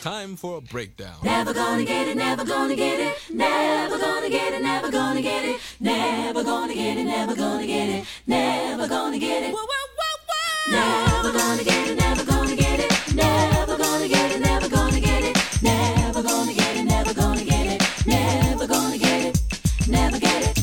time for a breakdown. Never gonna get it, never gonna get it, never gonna get it, never gonna get it, never gonna get it, never gonna get it, never gonna get it. Whoa, whoa, whoa, whoa. Never gonna get it, never gonna get it, never gonna get it, never gonna get it, never gonna get it, never gonna get it, never gonna get it, never get it.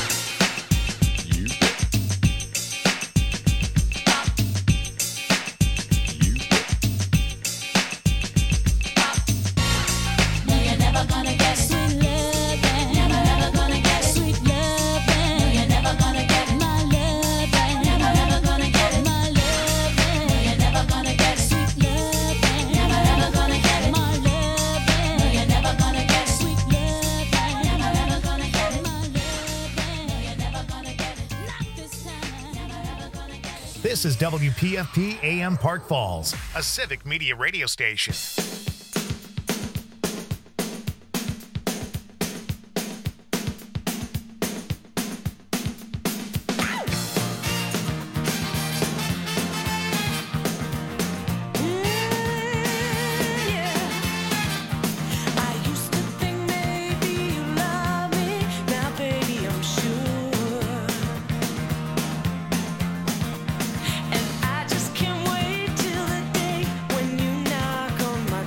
This is WPFP AM Park Falls, a civic media radio station. And I just can't wait till the day when you knock on my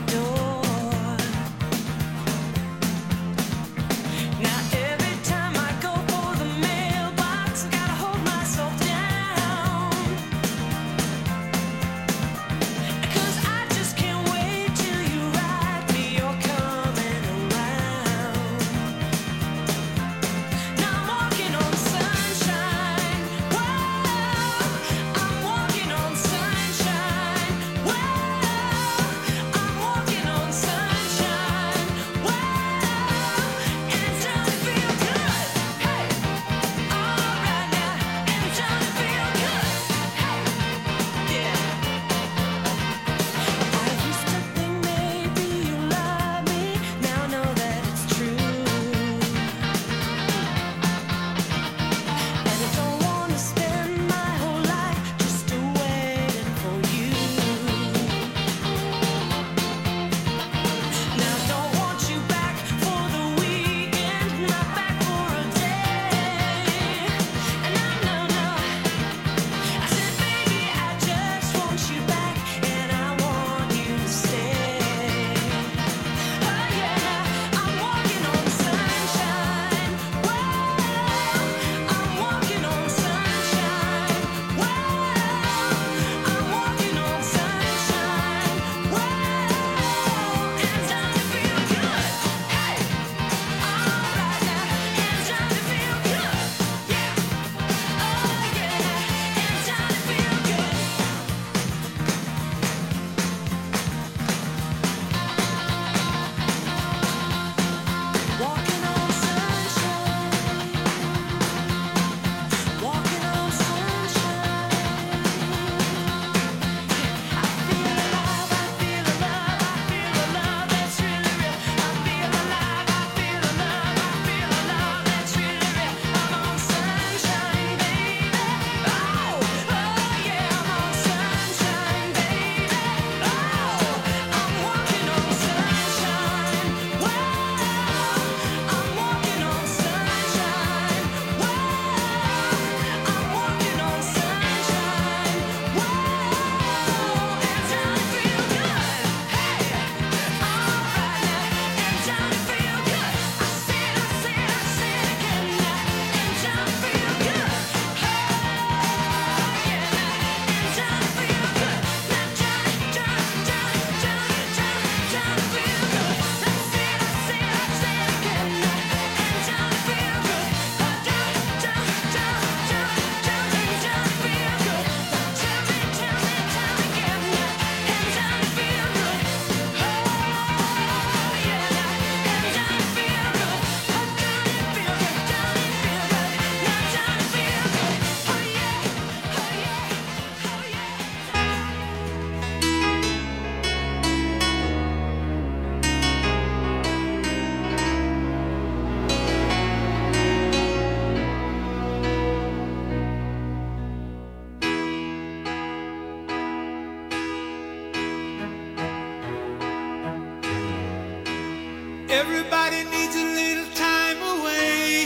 Everybody needs a little time away,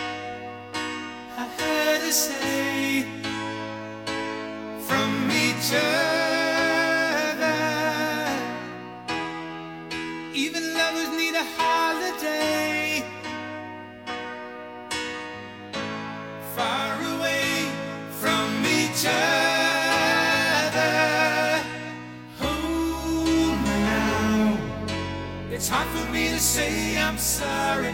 I heard her say, from each other. Even lovers need a holiday, far away from each other. Hold me now. It's hard for me to say I'm sorry.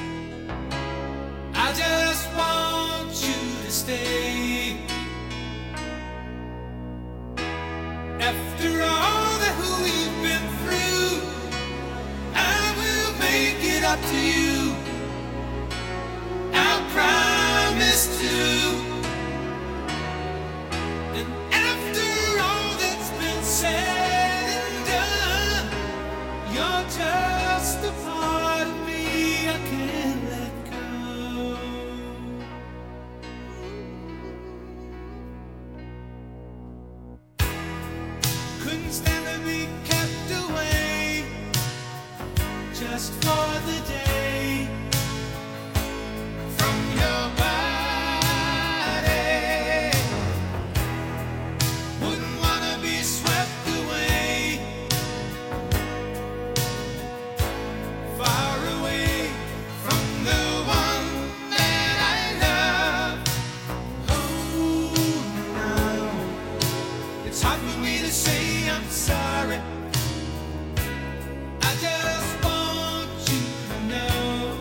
I just want you to stay. After all that we've been through, I will make it up to you. I promise to. And after all that's been said and done, you're just a part of me I can't let go. Couldn't stand to be kept away just for the day from your body. Wouldn't wanna be swept away, far away from the one that I love. Oh, now it's hard for me to say I'm sorry. I just want you to know.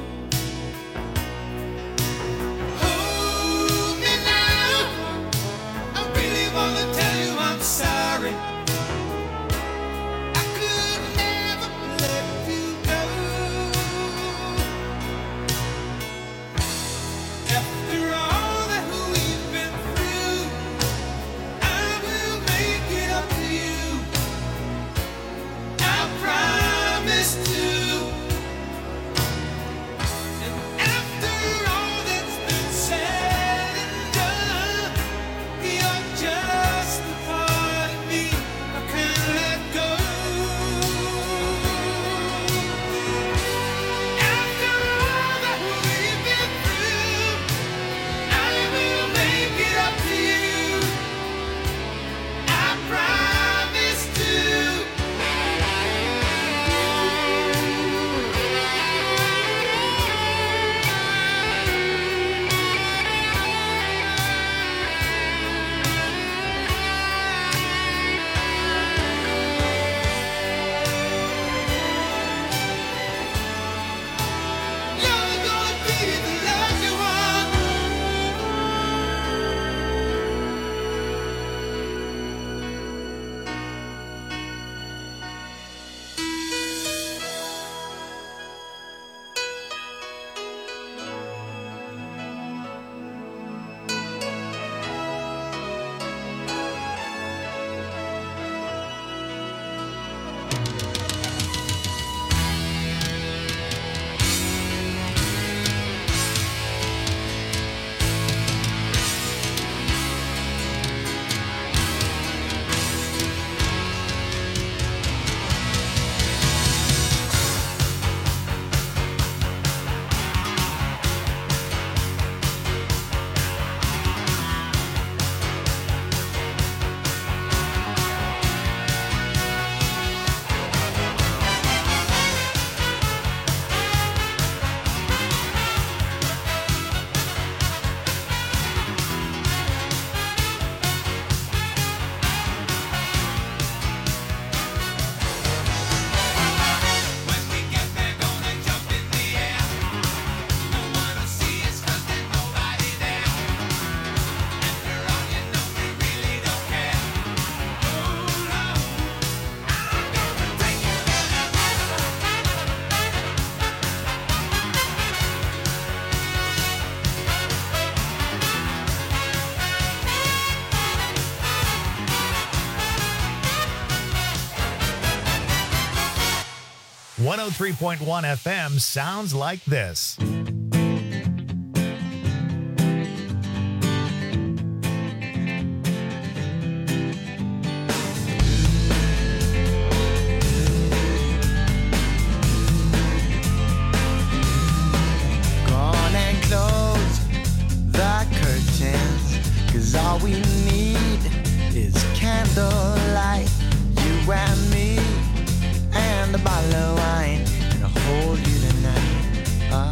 Hold me now. I really wanna tell you I'm sorry. I could never let you go. After all that we've been through, I will make it up to you. I promise to. And after all that's been said and done, you're just a part of me I can't let go. After all that we've been through, I will make it up to you. I promise to. You're gonna be the love you want. When we get there, gonna jump in the air. No one will see us 'cause there's nobody there. After all, you know we really don't care. Oh no, I'm gonna take you there. One 103.1 FM sounds like this. candlelight, you and me, and a bottle of wine, and I'll hold you tonight.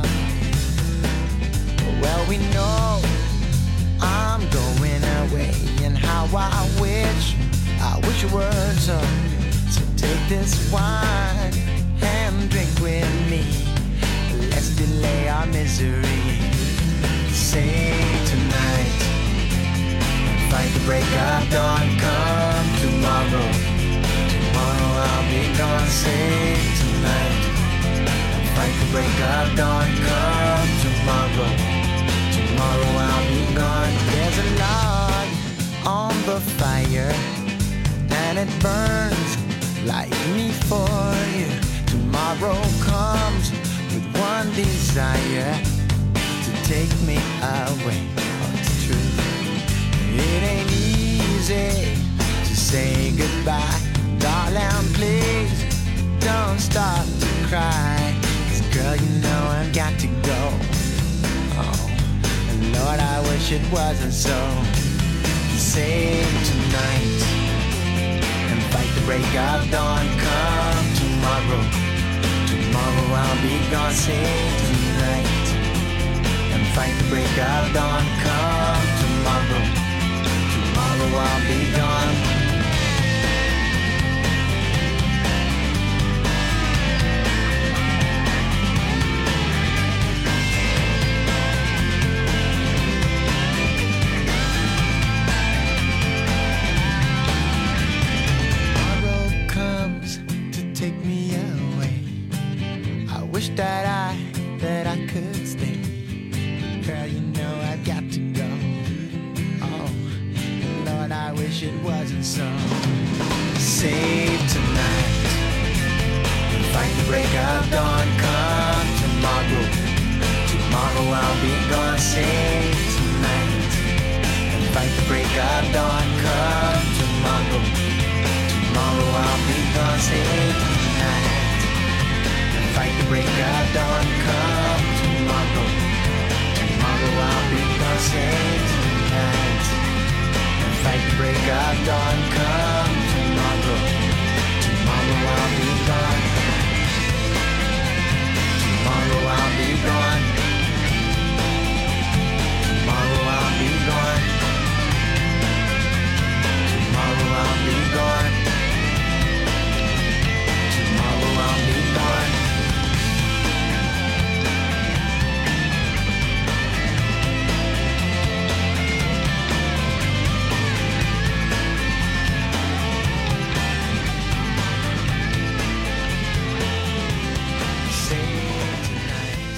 Well, we know I'm going away, and how I wish it were so. So take this wine and drink with me. Let's delay our misery. Say tonight, fight the break of dawn. Come tomorrow, tomorrow I'll be gone. Say tonight, fight the break of dawn. Come tomorrow, tomorrow I'll be gone. There's a log on the fire, and it burns like me for you. Tomorrow comes with one desire, to take me away. Oh, it's true. It ain't easy to say goodbye. Darling, please don't start to cry. 'Cause girl, you know I've got to go. Oh, and Lord, I wish it wasn't so. Save tonight and fight the break of dawn. Come tomorrow, tomorrow I'll be gone. Save tonight and fight the break of dawn. Come tomorrow, tomorrow I'll be gone. Tomorrow comes to take me away. I wish that I could stay. Girl, you know I've got to go. Oh, Lord, I wish it wasn't so. Save tonight and fight the break of dawn. Come tomorrow, tomorrow I'll be gone. Save tonight and fight the break of dawn. Come tomorrow, tomorrow I'll be gone. Save tonight and fight the break of dawn. Come tomorrow, tomorrow I'll be gone. Save tonight and fight the break of dawn. Come tomorrow, tomorrow I'll be gone. Tomorrow I'll be gone. Tomorrow I'll be gone. Tomorrow I'll be gone. Tomorrow I'll be gone. Save tonight.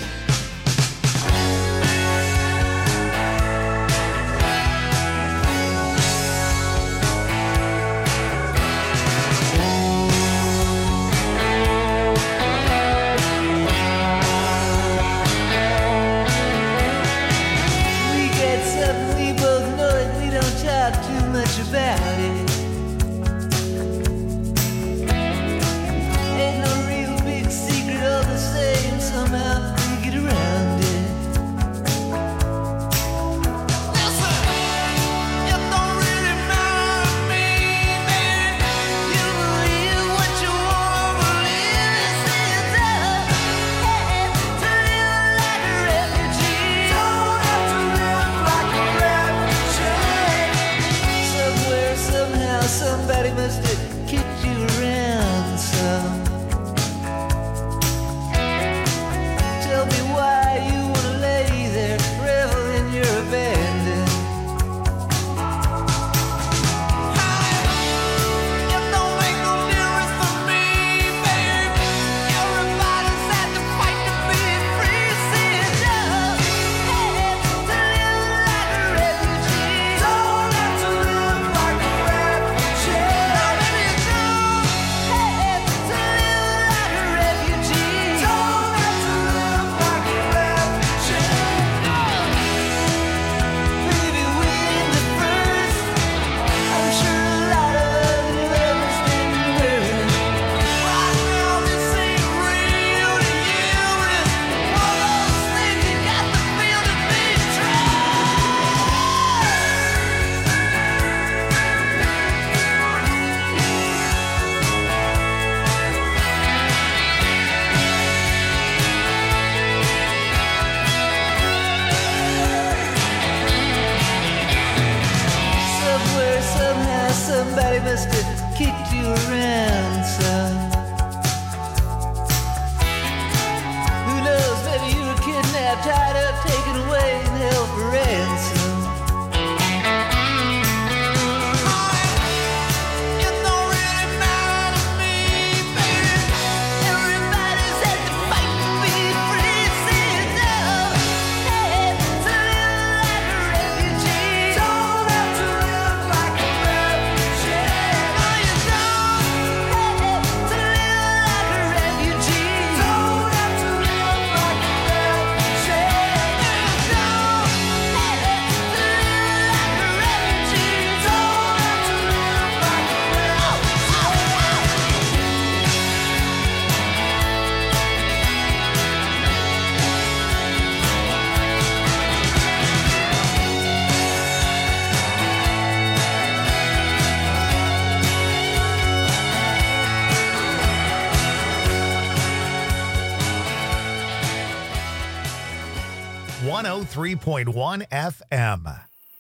We get something, we both know it, we don't talk too much about it. Ain't no real big secret, all the same, somehow we get around it. Listen, it don't really matter to me, man. You believe what you wanna believe. This is to live like a refugee. Don't have to live like a refugee. Somewhere, somehow, somebody must have kicked you around some. Tell me why you wanna lay there, revel in your abandon. It don't make no difference for me, babe. Everybody's had to fight to be free. See it does. To live like a refugee. Don't have to live like a refugee. Now, baby, kicked you around some. Who knows, maybe you were kidnapped, tied up, taken away, and held for ransom. .1 FM.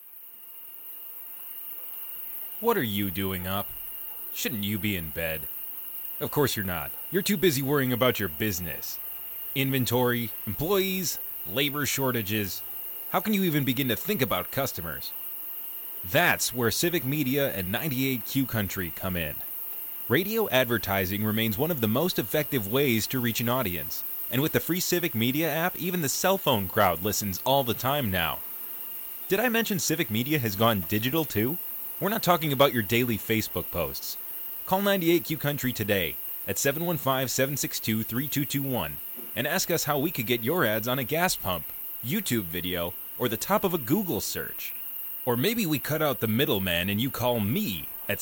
What are you doing up? Shouldn't you be in bed? Of course you're not. You're too busy worrying about your business. Inventory, employees, labor shortages. How can you even begin to think about customers? That's where Civic Media and 98Q Country come in. Radio advertising remains one of the most effective ways to reach an audience. And with the free Civic Media app, even the cell phone crowd listens all the time now. Did I mention Civic Media has gone digital too? We're not talking about your daily Facebook posts. Call 98Q Country today at 715-762-3221 and ask us how we could get your ads on a gas pump, YouTube video, or the top of a Google search. Or maybe we cut out the middleman and you call me at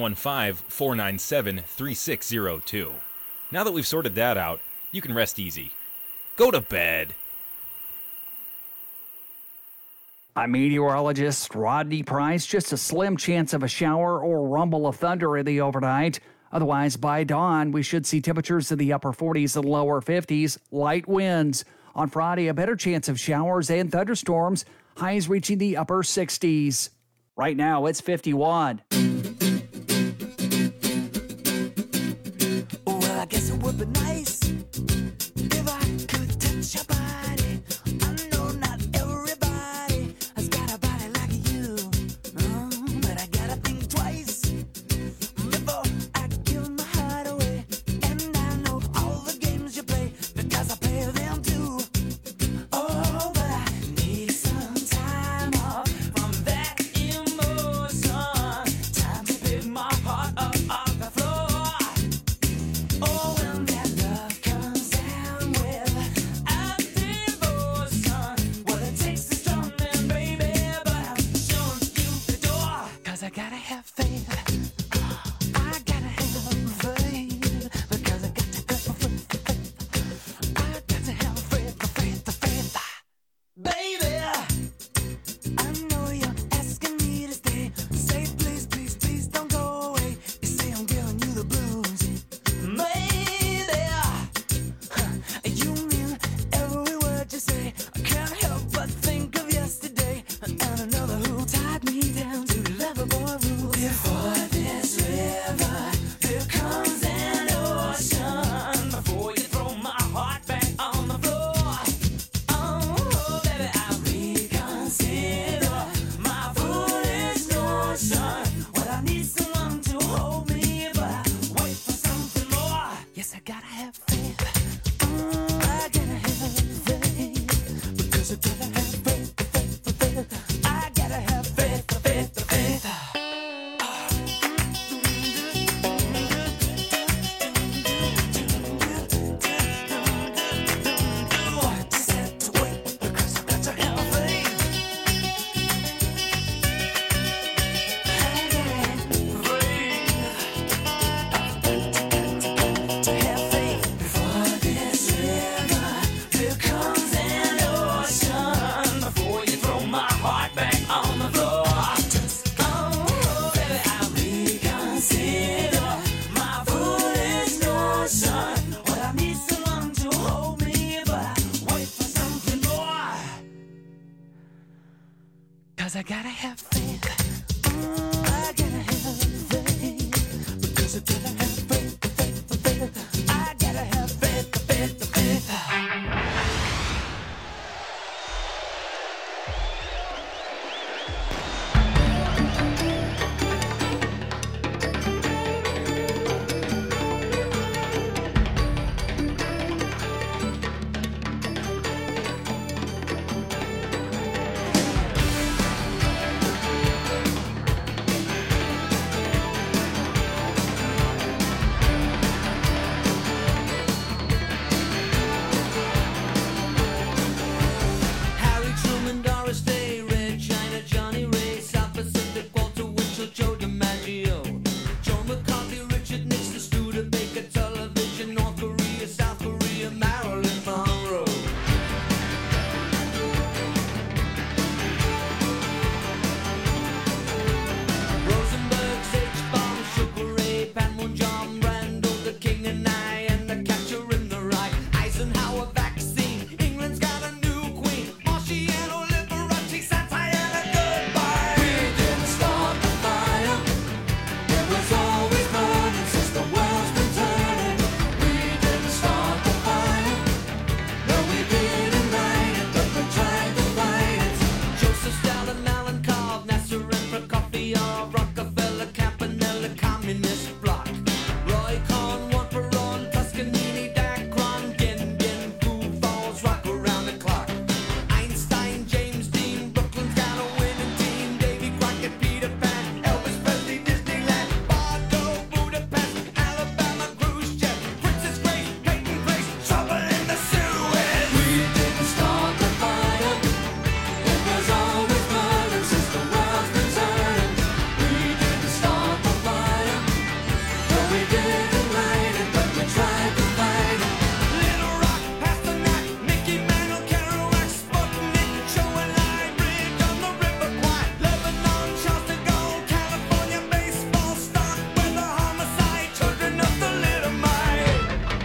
715-497-3602. Now that we've sorted that out, you can rest easy. Go to bed. I'm meteorologist Rodney Price. Just a slim chance of a shower or rumble of thunder in the overnight. Otherwise, by dawn, we should see temperatures in the upper 40s and lower 50s, light winds. On Friday, a better chance of showers and thunderstorms, highs reaching the upper 60s. Right now, it's 51. Well, I guess it would be nice if I could touch your body. I know not everybody has got a body like you, but I gotta think twice before I give my heart away. And I know all the games you play because I play them too. Oh, but I need some time off from that emotion. Time to pick my heart up off the floor. Oh, when that love comes down with a devotion, well, it takes a strong man, baby, but I'm showing you the door. 'Cause I gotta have faith. I gotta have faith. Because I got to have faith. I got to have faith. Baby, I know you're asking me to stay. Say, please, please, please don't go away. You say I'm giving you the blues. Maybe you mean every word you say. I can't help but think of yesterday and another who tied me down to lovable rules. Before this river, there comes an ocean. Before you throw my heart back on the floor. Oh, baby, I reconsider my foolish notion. Well, I need someone to hold me, but I wait for something more. Yes, I gotta have faith. I gotta have faith. Because I gotta have faith. I gotta have faith. Just have to wait because I got to have faith. I gotta have faith. To have faith. Before this river, there comes an ocean. Before you throw my heart back on the floor. Oh, baby, I reconsider my foolish notion. Well, I need someone to hold me, but I wait for something more. 'Cause I gotta have faith. I gotta have faith. Because So gotta have faith, faith, faith. I gotta have faith, faith, faith. Harry Truman, Doris Day, Red China, Johnny Ray, South Pacific, Walter Winchell, Joe DiMaggio, Joe McCarthy, Richard Nixon, Studebaker, television, North Korea, South Korea, Marilyn Monroe. Rosenberg, H-Bomb, Sugar Ray, Panmunjom, Brando, the King and I, and the Catcher in the Rye. Eisenhower vaccine, England's got a new queen. Marciano, Liberace, Santana, goodbye. We didn't start the fire. It was always burning since the world's been turning. We didn't start the fire. No, we didn't light it, but we tried to fight it. Joseph Stalin, Alan Cobb, Nasser and Prokofiev, Rockefeller, Campanella, Communist Bloc. Roy Cohn, Juan Perón, Toscanini, Dacron, Gin, Food Falls, rock around the clock. Einstein, James Dean, Brooklyn's got a winning team. Davy Crockett, Peter Pan, Elvis Presley, Disneyland, Bordeaux, Budapest, Alabama, Khrushchev, Princess Grace, Peyton Place, trouble in the Suez. We didn't start the fire. It was always burning since the world's been turning. We didn't start the fire. No, we didn't light it, but we tried to fight it. Little Rock, Pasternak, Mickey Mantle, Kerouac, Sputnik, Joe and I, Bridge on the River Kwai, Lebanon, Charles de Gaulle, California, baseball, stock, weather, homicide, children of the Little Mite.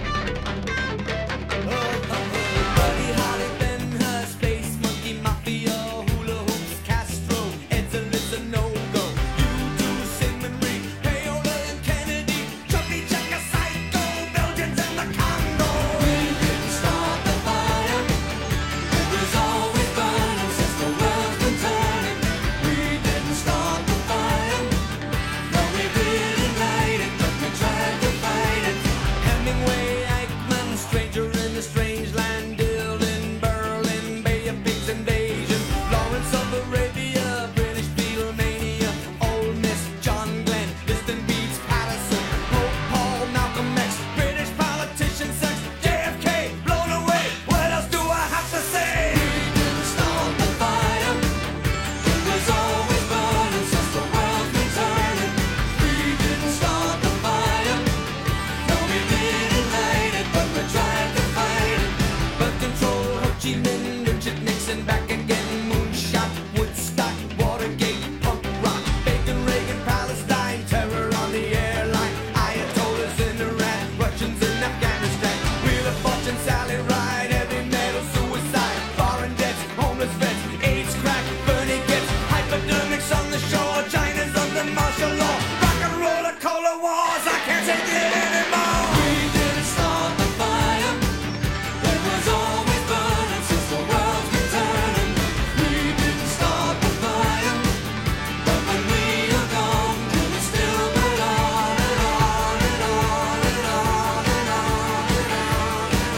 Buddy Holly, Ben Hur, Space Monkey, Mafia, Hula Hoops, Castro, Edsel a no-go. U2, Sigmund Reed, Payola and Kennedy, Chubby Checker, Psycho, Belgians and the Congo. We didn't start the fire. It was always burning since the world's been turning. We didn't start the fire. No, we didn't light it, but we tried to fight it. Hemingway, Eichmann, Stranger in a Strange Land, Dylan, Berlin, Bay of Pigs invasion, Lawrence of Arabia, British Beatlemania, Ole Miss, John Glenn, Liston Beats, Patterson, Pope Paul, Malcolm X, British politician, sex, JFK, blown away. What else do I have to say? We didn't start the fire. It was always burning since the world's been turning. We didn't start the fire. No, we didn't light it, but we tried to fight it. Birth control, Ho Chi Minh, Richard Nixon, back again, moonshot, Woodstock, Watergate, punk rock, Bacon, Reagan, Palestine, terror on the airline, Ayatollahs in Iran, Russians in Afghanistan, Wheel of Fortune, Sally Ride, heavy metal, suicide, foreign debts, homeless vets, AIDS, crack, Bernie gets, hypodermics on the shore, China's under martial law, rock and roller, cola wars, I can't take it anymore. We didn't start the fire. It was always burning since the world's been turning. We didn't start the fire, but when we are gone, will it still burn on and on and on and on and on and on and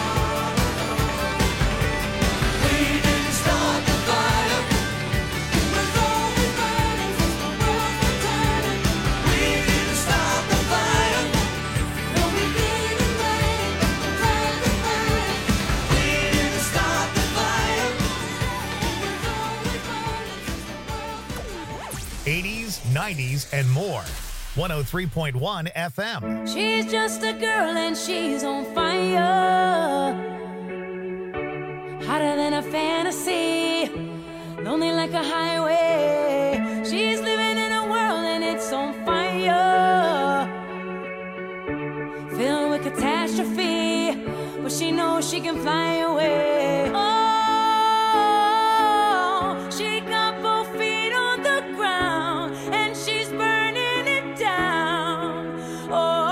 on? We didn't start the fire. It was always burning since the world's been turning. We didn't start the fire. No, we didn't light it, but we tried to fight it. We didn't start the fire. It was always burning since the world's been turning. 80s, 90s, and more. 103.1 FM. She's just a girl and she's on fire. Hotter than a fantasy. Lonely like a highway. She's living in a world and it's on fire. Filled with catastrophe. But she knows she can fly away. Oh, she got both feet on the ground and she's burning it down. Oh,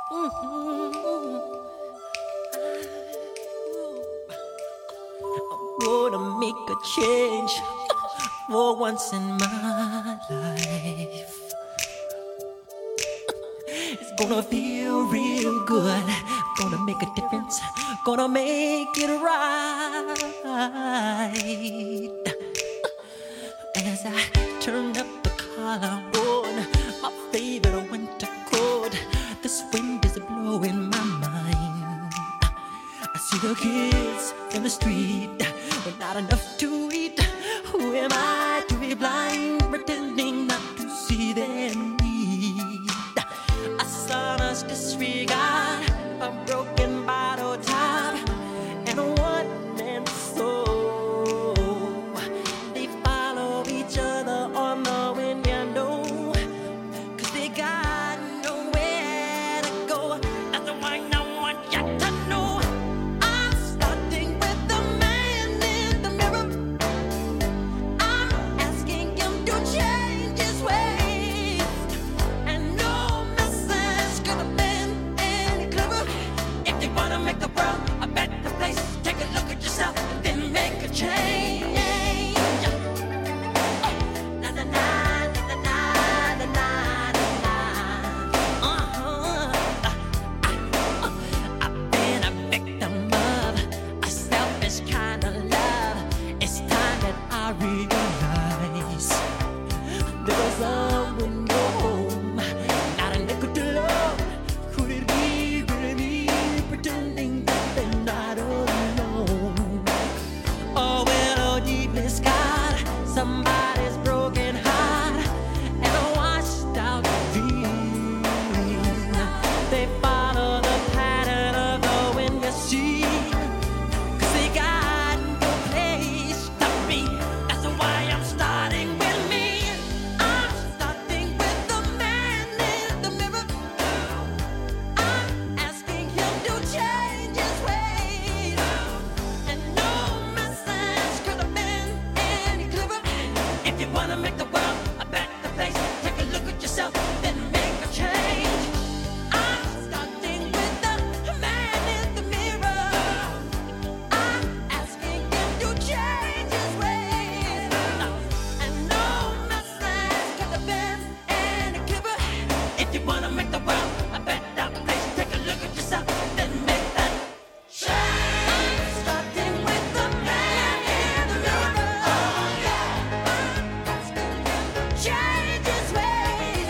Gonna make a change for once in my life. It's gonna feel real good. Gonna make a difference. Gonna make it right. As I turn up the collar on my favorite winter coat, this wind is blowing my mind. I see the kids in the street with not enough to eat. Who am I to be blind, pretending not to see their need? A son's disregard, a broken bottle top, and a one-man soul. They follow each other on the window, 'cause they got nowhere to go. That's why I want you to know I'm starting with the man in the mirror. I'm asking him to change his ways, and no message could have been any clearer. If you wanna make the world a better place, take a look at yourself and then make a change. Na na na na na na na na. I've been a victim of a selfish kind of love. It's time that I realize there was someone home, not a nickel to love. Could it be really me pretending that they're not alone? Oh, well, oh, deeply scarred, somebody's broken heart and a washed out dream. They follow the pattern of the wind, you see, 'cause they got no place to be. That's why I'm starting with me. I'm starting with the man in the mirror. I'm asking him to change his ways, and no message could have been any clearer. If you wanna make the world a better place, take a look at yourself, then make a change. I'm starting with the man in the mirror. I'm asking him to change his ways, and no message could have been any clearer. If you wanna make the world a better place, take a look at yourself, then make that change. I'm starting with the man in the mirror. I'm asking him to change his ways.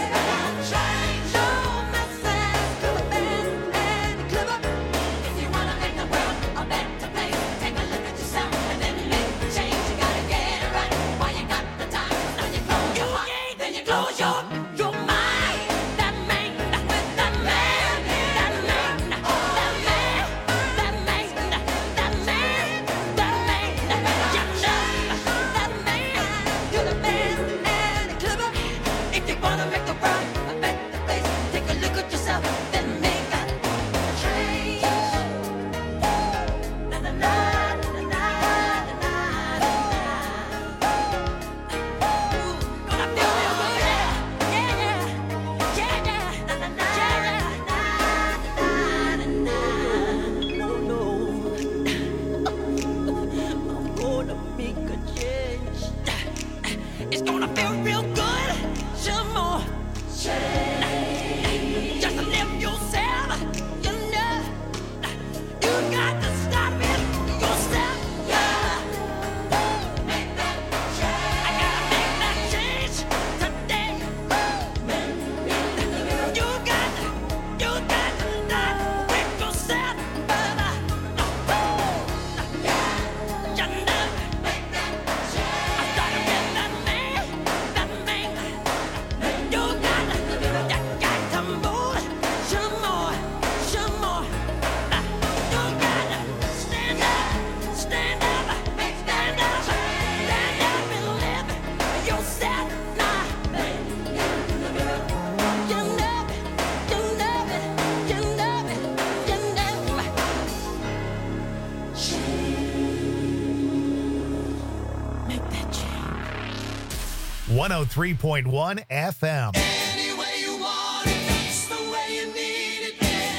No message could have been any clearer. If you wanna make the world a better place, take a look at yourself and then make the change. You gotta get it right while you got the time. Now you close your heart, then you close your mind. That man, with that man, that man, that man, that man, that man, that man. You know that man could have been any clearer. If you wanna make the world a better place, take a look at yourself, then make that change. Na na na na na na na. Gonna feel real good, yeah, yeah, yeah, yeah. Na na na na na na. No, no. I'm gonna make a change. It's gonna feel real good. Some more change. Just live yourself. You know, you got to stop it yourself. Yeah. Make that change. I gotta make that change today. You got to start with yourself, brother. You know, make that change. I started with that man. You got to move some more. You got to stand up, stand up and live yourself now. You know it. Make that change. 103.1 FM. Any way you want it, that's the way you need it.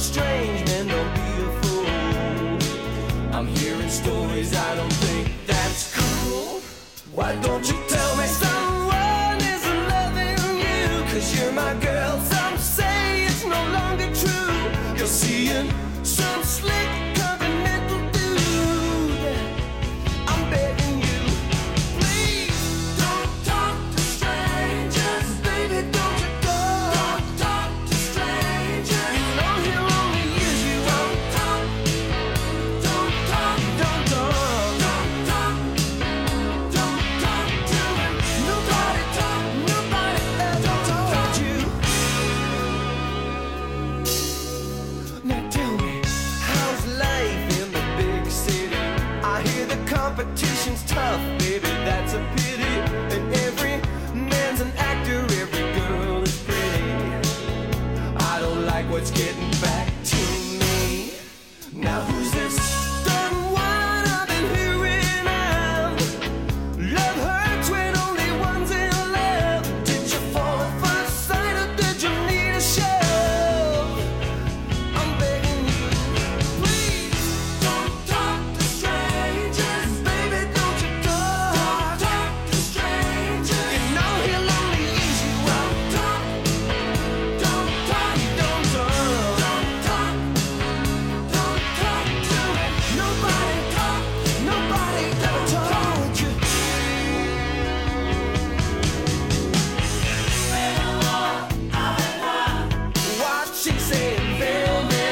strange, man, don't be a fool. I'm hearing stories, I don't think that's cool. Why don't you tell me someone is loving you? Cause you're my girl, some say it's no longer true. You're seeing some slick continental dude. I'm begging you, please don't talk to strangers. Baby, don't you go. Don't talk to strangers. You know he'll only use you. Don't talk. Don't talk. Don't talk. Don't talk. Don't talk to him. Nobody talk. Nobody ever told you. Now tell me, how's life in the big city? I hear the competition's tough, baby, that's a pity. And every man's an actor, every girl is pretty. I don't like what's getting back to me. Now who's this done one I've been hearing of? Love hurts when only one's in love. Did you fall at first sight or did you need a shove? I'm begging you, please don't talk to strangers. Baby, don't you go. Don't talk to strangers. You know he'll only use you. Don't talk. Don't talk. Don't talk. Don't talk. Don't talk to him. Nobody talk. Nobody ever told you. What she said, baby.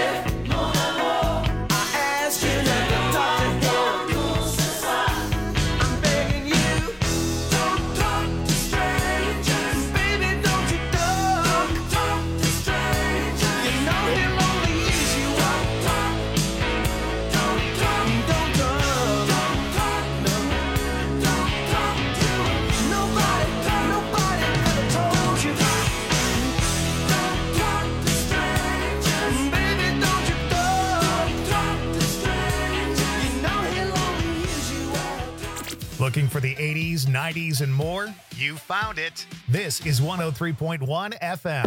I asked you not to talk to him. I'm begging you, don't talk to strangers. Baby, don't you talk to strangers. You know he'll only use you. Don't talk. Don't talk. Don't talk. Don't talk. No. Don't talk to him. Nobody ever told you. Don't talk to strangers. Baby, don't you talk to strangers. You know he'll only use you. Looking for the 80s, 90s, and more? You found it. This is 103.1 FM.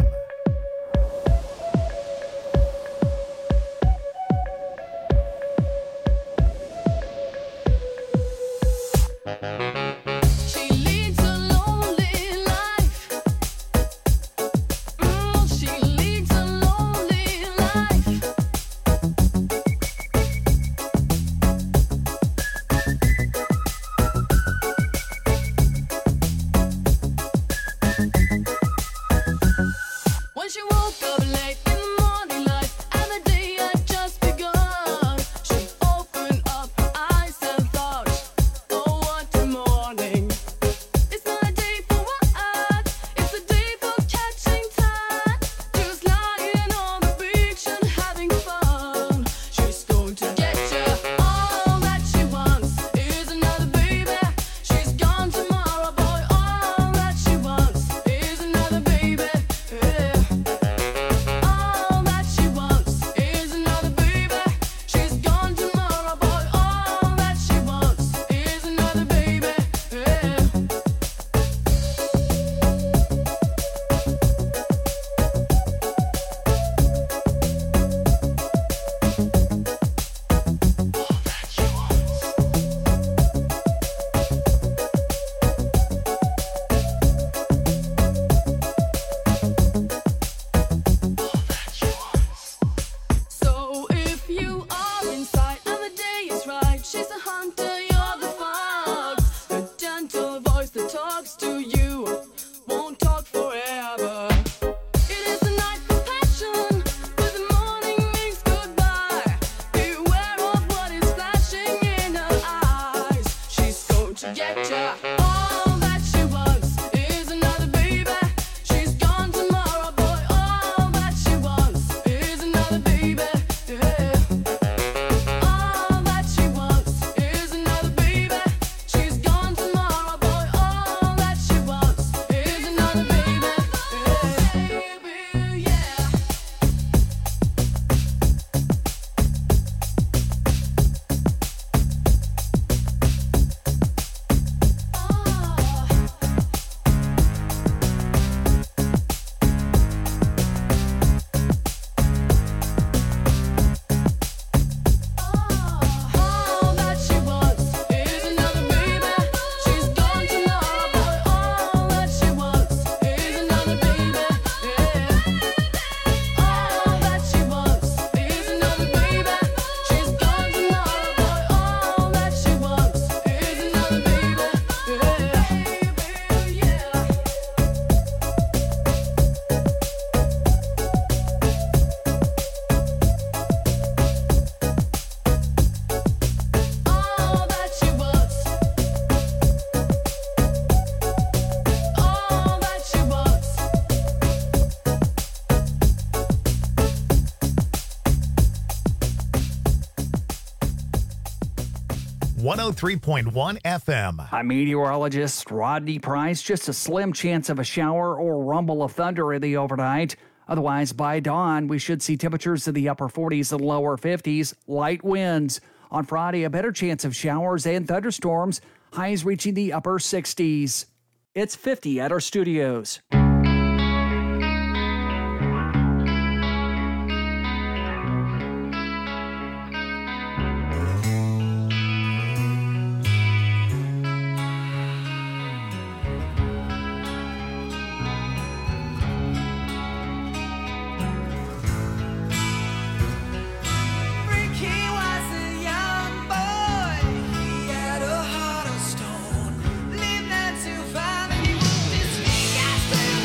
She leads a lonely life. She leads a lonely life. 103.1 FM. I'm meteorologist Rodney Price. Just a slim chance of a shower or rumble of thunder in the overnight. Otherwise, by dawn, we should see temperatures in the upper 40s and lower 50s, light winds. On Friday, a better chance of showers and thunderstorms, highs reaching the upper 60s. It's 50 at our studios. He was a young boy. He had a heart of stone. Lived not to find he moved his feet. I stayed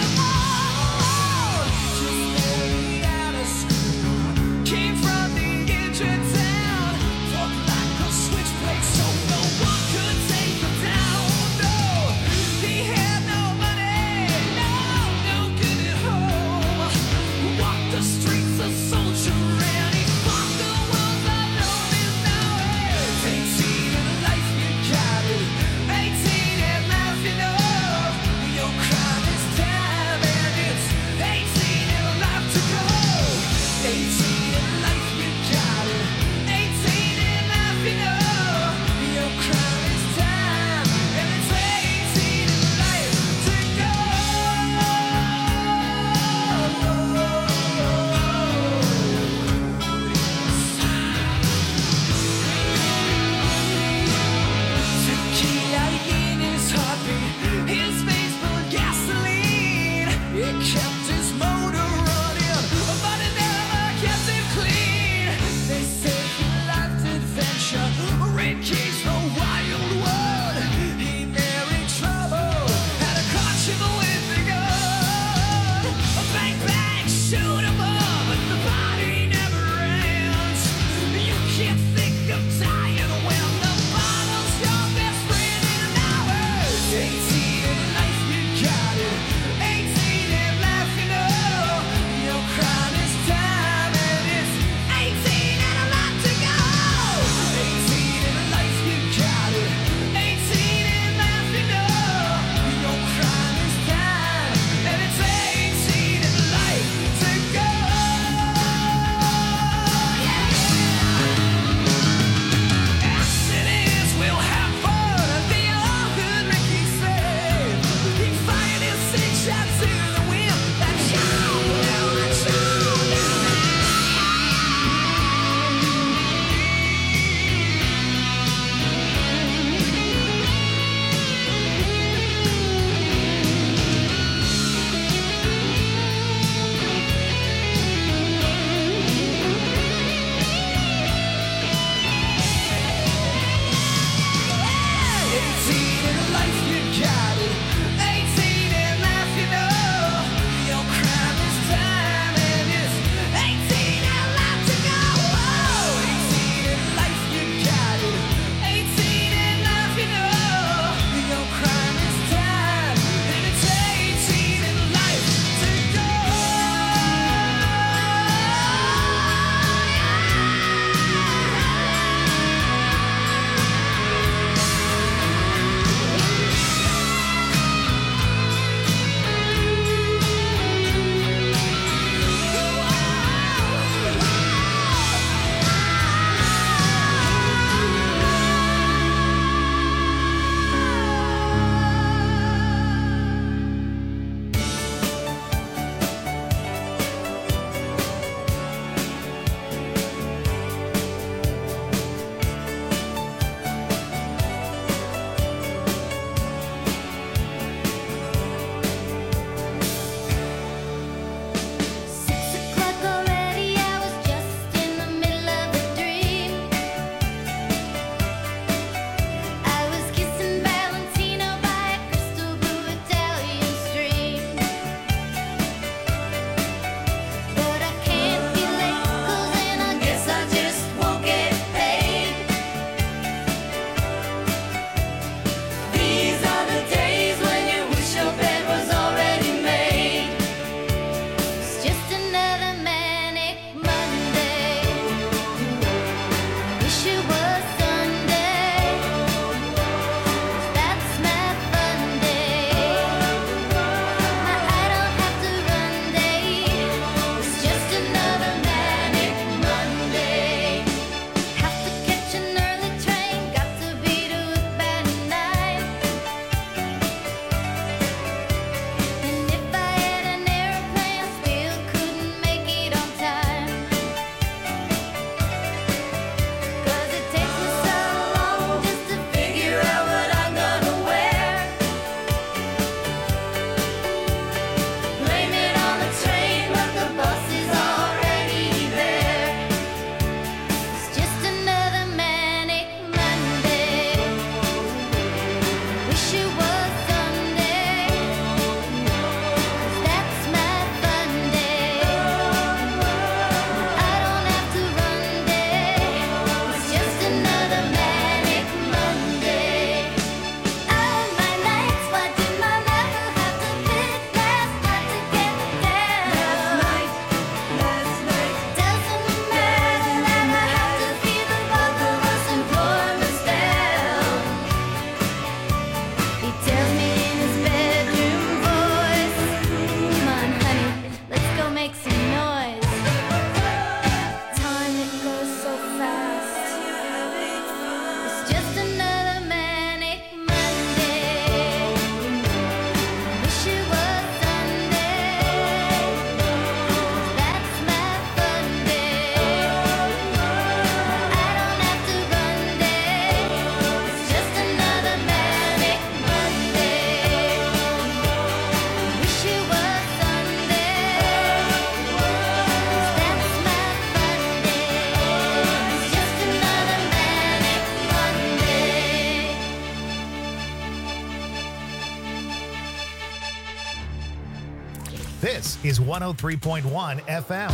is 103.1 FM.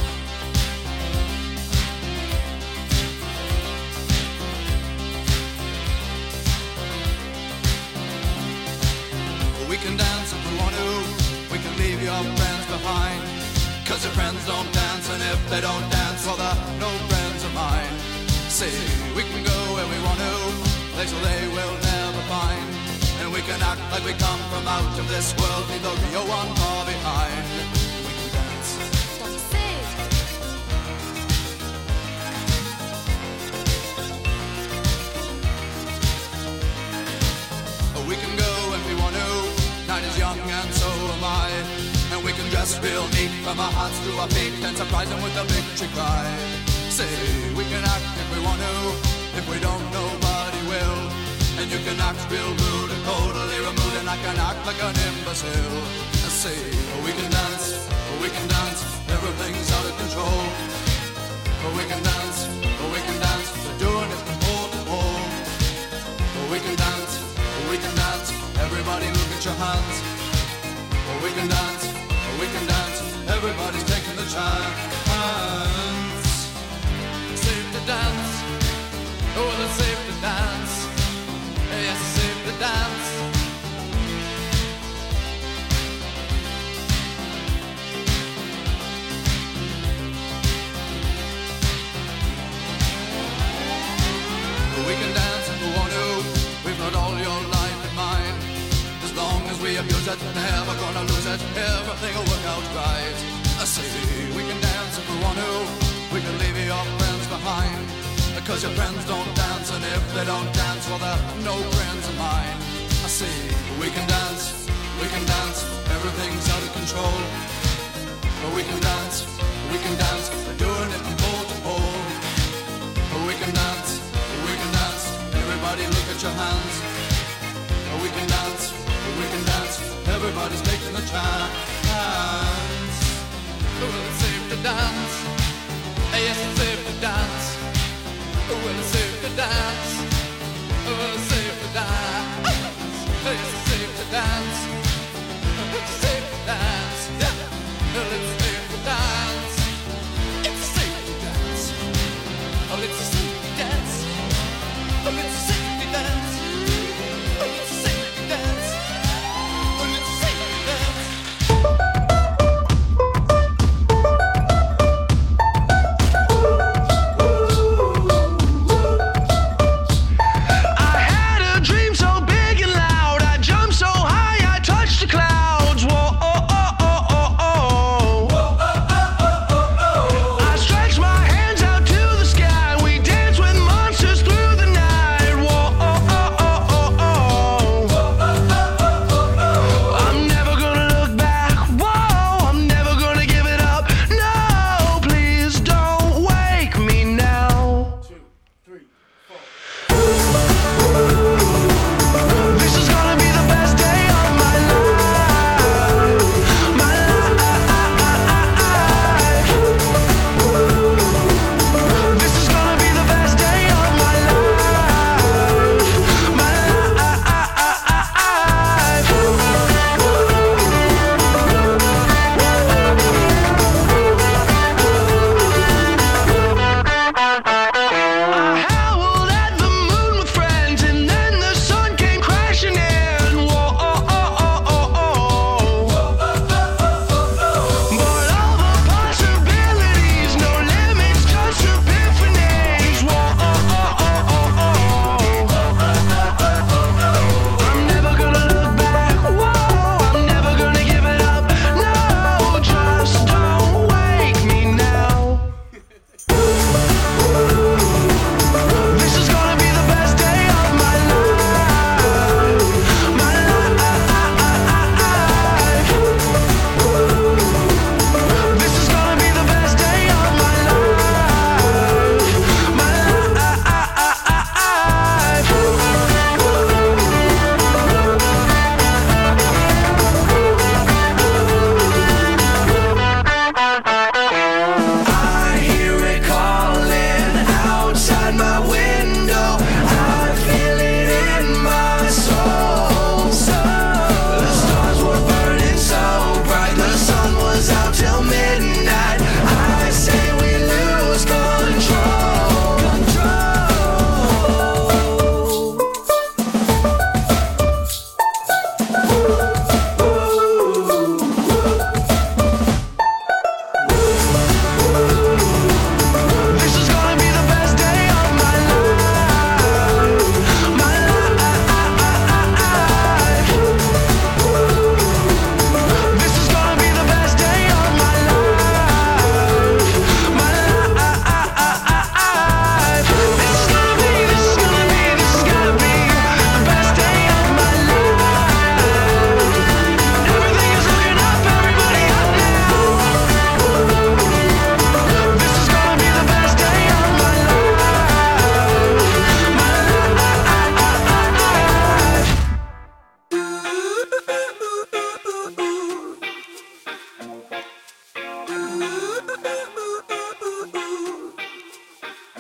We can dance if we want to. We can leave your friends behind. Cause your friends don't dance, and if they don't dance, well, they're no friends of mine. See, we can go where we want to, places they will never find. And we can act like we come from out of this world, leave the real one far behind. We can dance. We can go when we want to. Night is young and so am I. And we can dress real neat from our hearts to our feet and surprise them with a victory cry. Say, we can act if we want to. If we don't, nobody will. And you can act real rude and totally removed, and I can act like an imbecile. I say, we can dance, everything's out of control. We can dance, we're doing it from pole to pole. We can dance, everybody look at your hands. We can dance, everybody's taking the chance. Safe to dance, oh, it's safe to dance. Yes, it's safe to dance. We can dance if we want to. We've got all your life in mind. As long as we abuse it, never gonna lose it. Everything will work out right. I say we can dance if we want to. We can leave your friends behind. Because your friends don't dance, and if they don't dance, well, they're no friends of mine. I say we can dance, everything's out of control. But we can dance, we're doing it from pole to pole. We can dance, everybody look at your hands. We can dance, everybody's taking the chance. Well, it's safe to dance, yes, it's safe to dance. Well, it's safe to dance, well, it's safe to dance. Yes, it's safe to dance, it's safe to dance. Yeah, well, it's safe to dance, it's safe to dance. Oh, it's safe to dance, oh, it's safe to dance, oh, it's safe to dance, oh, it's safe to dance.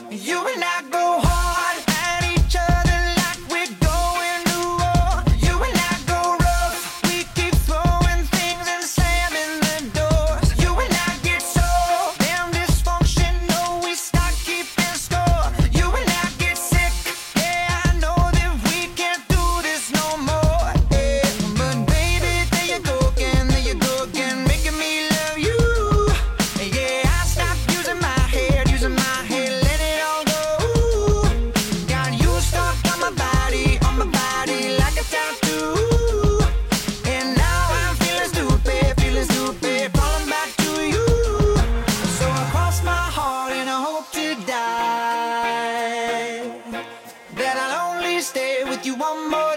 You and I go hard at each other like we're going to war. You and I go rough, we keep throwing things and slamming the doors. You and I get so damn dysfunctional, we start keeping score. You and I get sick, yeah, I know that we can't do this no more. Yeah, but baby, there you go again, making me love you. Yeah, I stopped using my head, let it all go. Got you stuck on my body like a tattoo. And now I'm feeling stupid, falling back to you. So I cross my heart and I hope to die that I'll only stay with you one more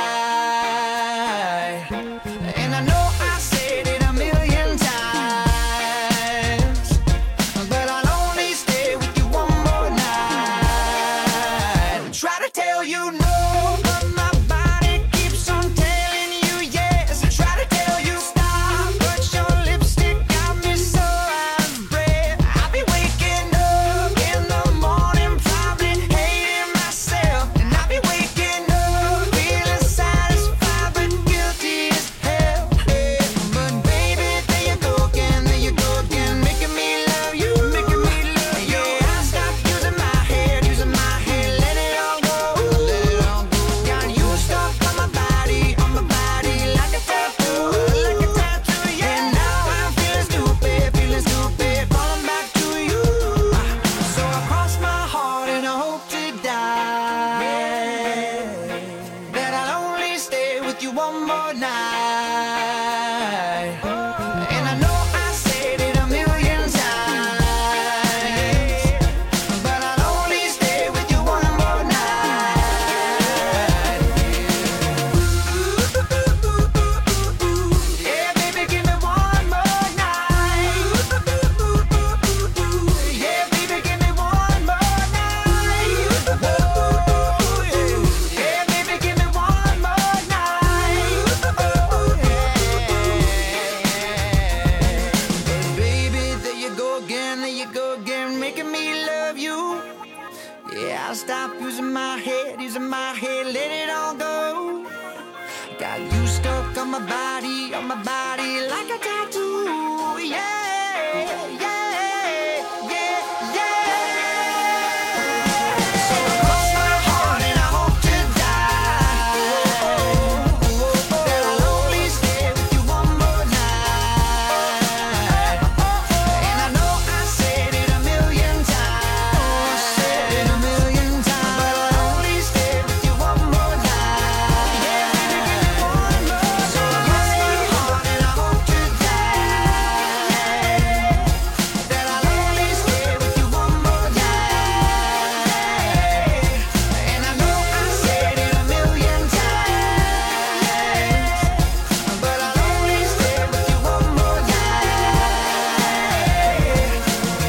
night. And I know I said it a million times, but I'll only stay with you one more night. Try to tell you no, but my body keeps on telling you yes. Try to tell you stop, but your lipstick got me so out of breath. I'll be waking up in the morning, probably hating myself. And I'll be waking up feeling satisfied but guilty as hell. Yeah, but baby, there you go again, making me love you. Yeah, I stopped using my head, let it all go. Got you stuck on my body like a tattoo. And now I'm feeling stupid, falling back to you. So I cross my heart and I hope to die that I'll only stay with you one more night. And I know I said it a million times, but I'll only stay with you one more night. Yeah, baby, give me one more night. Yeah, baby, give me one more night. Yeah, baby, give me one more night. Baby, there you go again, making me love you. Yeah, I'll stop using my head, let it all go. Got you stuck on my body like a tattoo. So I cross my heart and I hope to die that I'll only stay with you one more night. And I know I said it a million times, but I'll only stay with you one more night. Yeah, baby, give me one more. So I cross my heart and I hope to die that I'll only stay with you one more night. And I know I said it a million times, but I'll only stay with you one more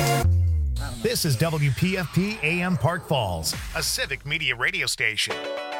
night. This is WPFP AM Park Falls, a civic media radio station.